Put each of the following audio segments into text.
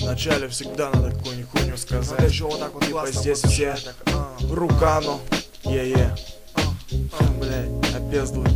Вначале всегда надо какую-нибудь хуйню сказать. Надо еще вот так вот Типа классно здесь вот все так, рукану. Блядь, опездывай.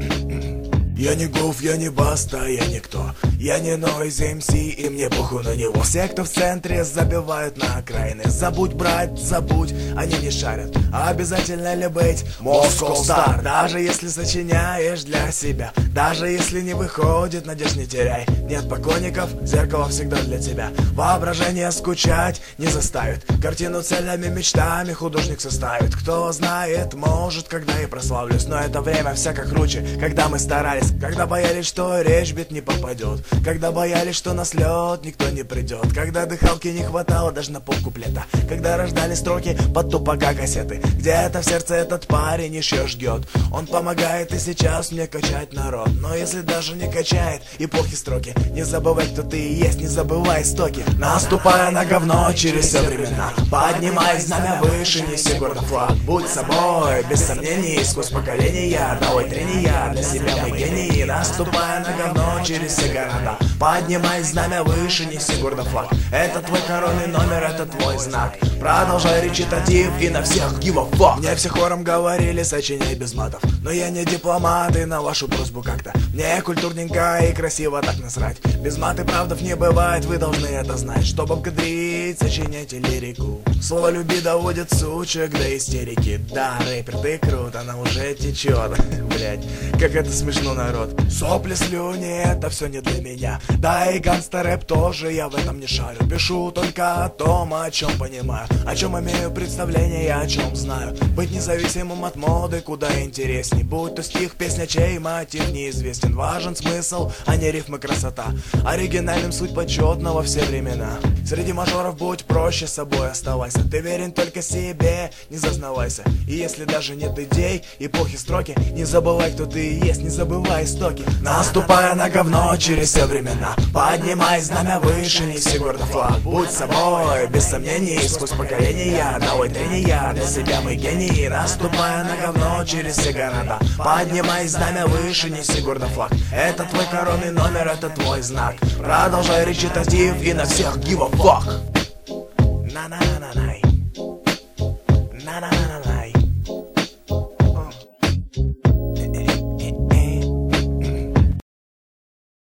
Я не Гуф, я не Баста, я никто. Я не Нойз МС, и мне похуй на него. Все, кто в центре, забивают на окраины. Забудь, брать, забудь, они не шарят. А обязательно ли быть Moscow Star? Даже если сочиняешь для себя, даже если не выходит, надежд не теряй. Нет поклонников, зеркало всегда для тебя. Воображение скучать не заставит. Картину целями, мечтами художник составит. Кто знает, может, когда и прославлюсь. Но это время всяко круче, когда мы старались. Когда боялись, что речь бит не попадет. Когда боялись, что на слет никто не придет. Когда дыхалки не хватало даже на полкуплета. Когда рождали строки под тупака кассеты. Где-то в сердце этот парень еще ждет. Он помогает и сейчас мне качать народ. Но если даже не качает и плохи строки, не забывай, кто ты и есть, не забывай истоки. Наступая на говно через все времена, поднимай знамя выше, неси гордо флаг. Будь собой, без сомнений, сквозь поколения. Давай трения, для себя мы гений. Наступая на говно через все города, поднимай знамя выше, неси гордо флаг. Это твой коронный номер, это твой знак. Продолжай речитатив и на всех give a fuck. Мне все хором говорили, сочиняй без матов. Но я не дипломат и на вашу просьбу как-то мне культурненько и красиво так насрать. Без мат и правдов не бывает, вы должны это знать. Чтобы обкадрить, сочиняйте лирику. Слово люби доводит сучек до истерики. Да, рэпер, ты крут, она уже течет. Блять, как это смешно, народ. Сопли, слюни, это все не для меня. Да и гангстер-рэп тоже, я в этом не шарю. Пишу только о том, о чем понимаю, о чем имею представление, о чем знаю. Быть независимым от моды куда интересней. Будь то стих, песня, чей мотив неизвестен. Важен смысл, а не рифм и красота. Оригинальным суть почетна во все времена. Среди мажоров будь проще, собой оставайся. Ты верен только себе, не зазнавайся. И если даже нет идей и плохи строки, не забывай, кто ты и есть, не забывай истоки. Наступая на говно через все времена, поднимай знамя выше, неси гордо флаг. Будь собой, без сомнений, сквозь поколения. Давай трения, для себя мы гении. Наступая на говно через все города, поднимай знамя выше, неси гордо флаг. Это твой коронный номер, это твой знак. Продолжай речитатив и на всех give a fuck. На-на.